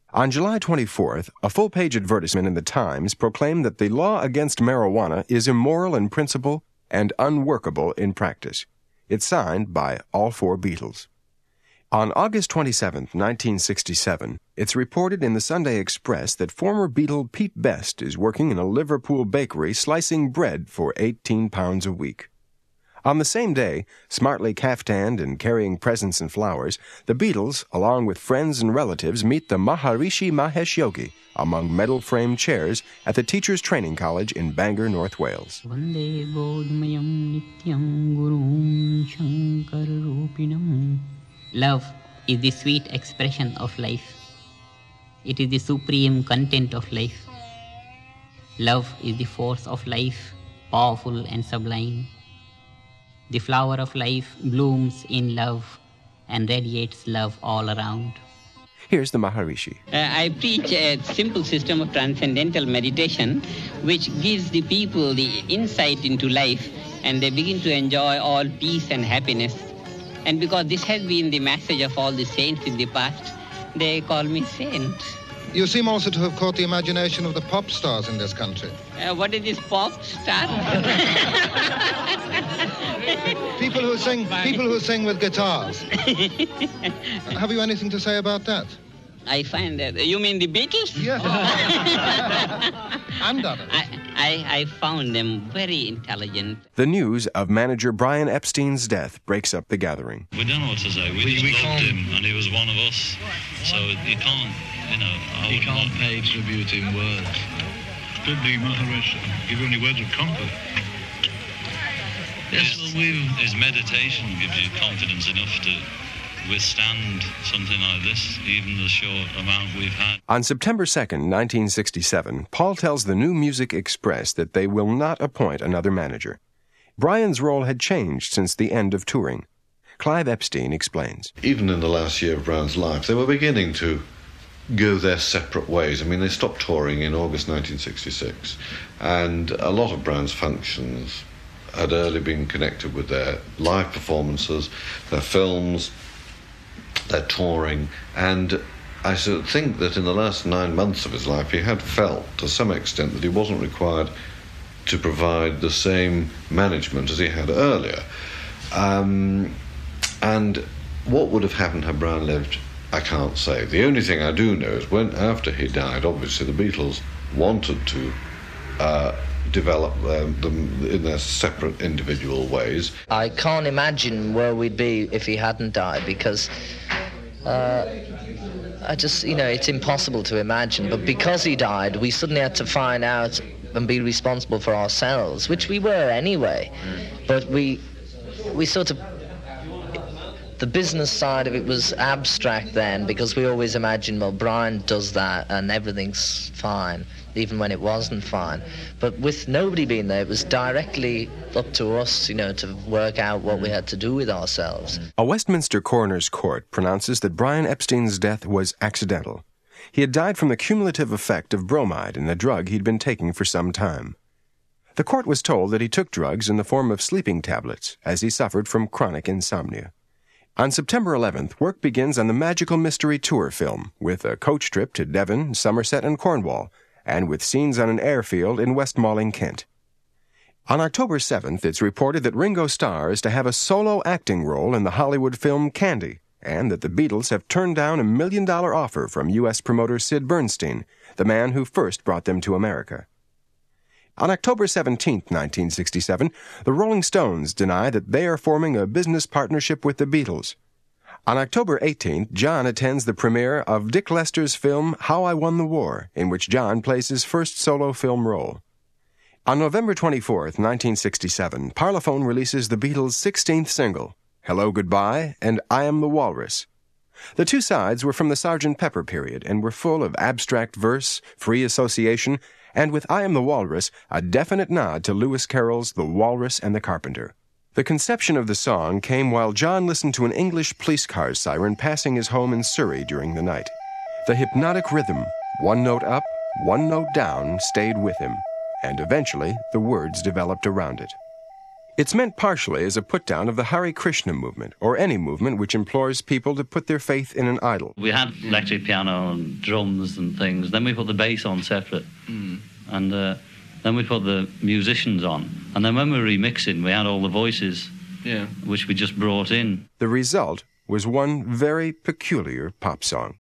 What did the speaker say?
On July 24th, a full-page advertisement in the Times proclaimed that the law against marijuana is immoral in principle and unworkable in practice. It's signed by all four Beatles. On August 27, 1967, it's reported in the Sunday Express that former Beatle Pete Best is working in a Liverpool bakery slicing bread for £18 a week. On the same day, smartly caftanned and carrying presents and flowers, the Beatles, along with friends and relatives, meet the Maharishi Mahesh Yogi among metal-framed chairs at the Teachers Training College in Bangor, North Wales. Love is the sweet expression of life. It is the supreme content of life. Love is the force of life, powerful and sublime. The flower of life blooms in love and radiates love all around. Here's the Maharishi. I preach a simple system of transcendental meditation which gives the people the insight into life, and they begin to enjoy all peace and happiness. And because this has been the message of all the saints in the past, they call me saint. You seem also to have caught the imagination of the pop stars in this country. What is this pop star? People who sing with guitars. Have you anything to say about that? I find that... You mean the Beatles? Yes. And others. I found them very intelligent. The news of manager Brian Epstein's death breaks up the gathering. We don't know what to say. We just loved him, and he was one of us. So you can't, you can't pay tribute in words. Did the Maharaj give you any words of comfort? Yes, his meditation gives you confidence enough to withstand something like this, even the short amount we've had. On September 2nd, 1967, Paul tells the New Music Express that they will not appoint another manager. Brian's role had changed since the end of touring. Clive Epstein explains. Even in the last year of Brian's life, they were beginning to go their separate ways. I mean, they stopped touring in August 1966, and a lot of Brian's functions had early been connected with their live performances, their films, their touring, and I think that in the last 9 months of his life he had felt to some extent that he wasn't required to provide the same management as he had earlier. And what would have happened had Brian lived, I can't say. The only thing I do know is when, after he died, obviously the Beatles wanted to develop them in their separate individual ways. I can't imagine where we'd be if he hadn't died, because I just, it's impossible to imagine. But because he died, we suddenly had to find out and be responsible for ourselves, which we were anyway. But we sort of... The business side of it was abstract then, because we always imagined, well, Brian does that and everything's fine, even when it wasn't fine. But with nobody being there, it was directly up to us, to work out what we had to do with ourselves. A Westminster coroner's court pronounces that Brian Epstein's death was accidental. He had died from the cumulative effect of bromide in a drug he'd been taking for some time. The court was told that he took drugs in the form of sleeping tablets, as he suffered from chronic insomnia. On September 11th, work begins on the Magical Mystery Tour film, with a coach trip to Devon, Somerset, and Cornwall, and with scenes on an airfield in Westmalling, Kent. On October 7th, it's reported that Ringo Starr is to have a solo acting role in the Hollywood film Candy, and that the Beatles have turned down $1 million offer from U.S. promoter Sid Bernstein, the man who first brought them to America. On October 17, 1967, the Rolling Stones deny that they are forming a business partnership with the Beatles. On October 18th, John attends the premiere of Dick Lester's film How I Won the War, in which John plays his first solo film role. On November 24, 1967, Parlophone releases the Beatles' 16th single, Hello Goodbye and I Am the Walrus. The two sides were from the Sgt. Pepper period and were full of abstract verse, free association, and with I Am the Walrus, a definite nod to Lewis Carroll's The Walrus and the Carpenter. The conception of the song came while John listened to an English police car siren passing his home in Surrey during the night. The hypnotic rhythm, one note up, one note down, stayed with him, and eventually the words developed around it. It's meant partially as a put-down of the Hare Krishna movement, or any movement which implores people to put their faith in an idol. We had electric piano and drums and things. Then we put the bass on separate. And then we put the musicians on. And then when we were remixing, we had all the voices, which we just brought in. The result was one very peculiar pop song.